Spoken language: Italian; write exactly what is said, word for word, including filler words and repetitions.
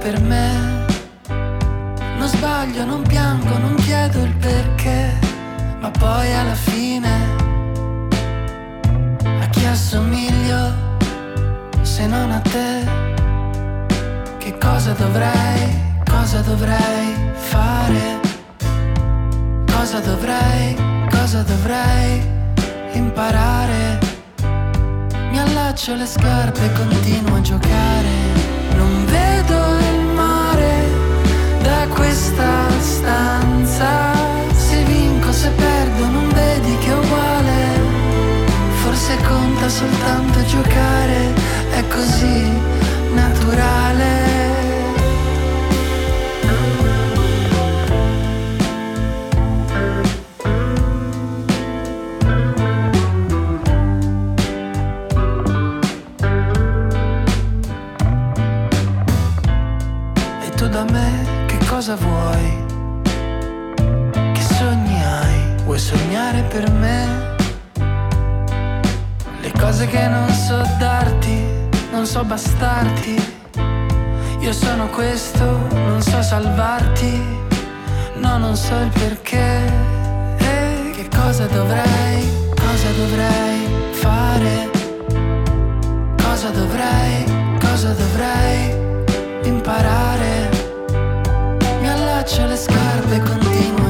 per me. Non sbaglio, non piango, non chiedo il perché, ma poi alla fine a chi assomiglio se non a te? Che cosa dovrei, cosa dovrei fare? Cosa dovrei, cosa dovrei imparare? Mi allaccio le scarpe e continuo a giocare. Non vedo il mare da questa stanza. Se vinco, se perdo, non vedi che è uguale. Forse conta soltanto giocare, è così naturale. Da me che cosa vuoi? Che sogni hai? Vuoi sognare per me? Le cose che non so darti, non so bastarti. Io sono questo, non so salvarti. No, non so il perché. E che cosa dovrei, cosa dovrei fare? Cosa dovrei, cosa dovrei imparare? Mi allaccio le scarpe e continuo